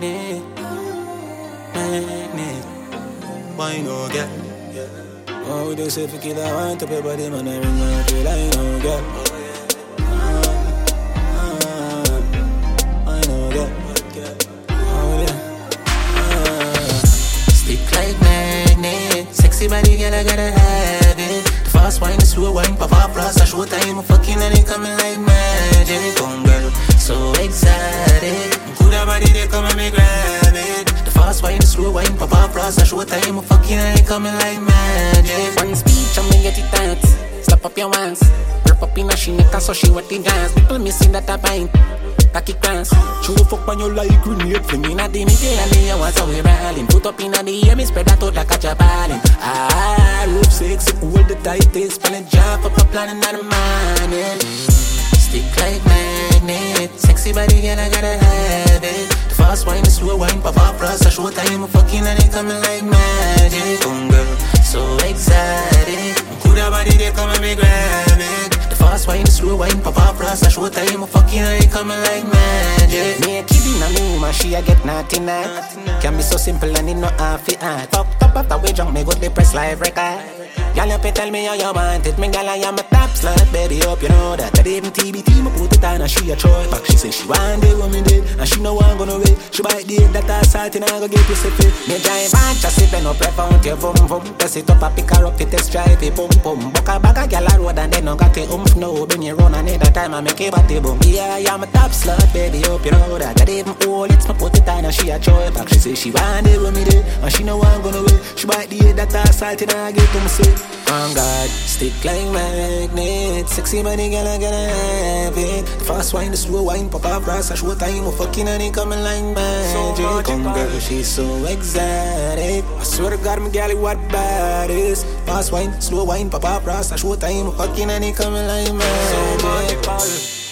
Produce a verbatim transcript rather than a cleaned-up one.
magnet, magnet. Why no girl? Oh, they say if you kill I want to pay body man, I ring my feel I know girl. I know girl. Oh yeah. Stick like magnet, sexy body girl I gotta have it. The fast wine, the slow wine, pop up plus a show time, I'm fucking and it coming like magic. Come girl, so excited. Good body they come and me grab it. The fast wine, the slow wine, pop up plus a show time, I'm fucking and it coming like magic. One speech and me get it tight. Slap up your ones, grip up in a she neck and so she wet the dance. People missing that a pint, cocky crans. Show the fuck on your like grenade, fling In a the middle and the hours how we rallying. Put up in a the air, me spread that out like a jabalin. Ah, rope sexy, hold the tightest, spelling job up a planning out of morning. Stick like magnet, sexy body girl I gotta have it. The fast wine, the slow wine, pop up plus a show time, I'm fucking and it coming like magic. Come girl, So excited. good body they come and me grab it. The fast wine, the slow wine, pop up plus a show time, I'm fucking and it coming like magic. Me a kid in a new man, she a get naughty night. Can be so simple and it no half it hard. Fuck up after we jump, me go the press live record. Y'all up tell me how you want it. Me gal I am a top slut, baby, hope you know that. That even T B T, me put it on and she a try back. She say she want it when me did, and she know I'm gonna wait. She bite the head that I salt and I go get pussy fit. Me giant man, just sit and up, rep out your vum vum. Press it up, I pick her up, it test drive it, boom boom. Buck a bag a gal a road and then no got it oomph. No, bring you run another time I make it body boom. Yeah, I am a top slut, baby, hope you know that. That even old, it's me put it on and she a try back. She say she want it when me did, and she know I'm gonna wait. She bite the head that I salt and I get pussy. On God, stick like magnet, sexy body girl I gotta have it. The fast wine, the slow wine, pop up brass, a show time, I'm fucking and it coming like magic. Come girl, she's so exotic. I swear to God, my gal, what bad is. Fast wine, slow wine, pop up brass, a show time, I'm fucking and it coming like magic.